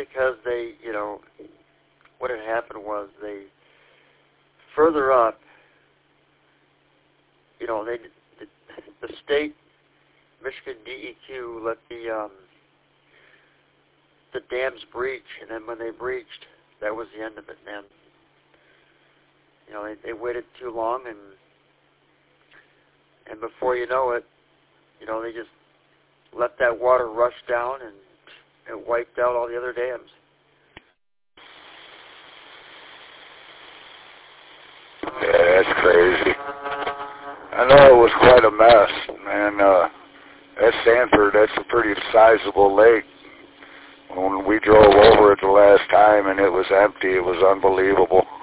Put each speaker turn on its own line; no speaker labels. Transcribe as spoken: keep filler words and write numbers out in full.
because they, you know, what had happened was they, further up, you know, they, the, the state, Michigan D E Q, let the, um, the dams breach, and then when they breached, that was the end of it, man. You know, they, they waited too long, and and before you know it, you know, they just let that water rush down, and it wiped out all the other dams.
Yeah, that's crazy. I know it was quite a mess, man. Uh, that Sanford, that's a pretty sizable lake. When we drove over it the last time and it was empty, it was unbelievable.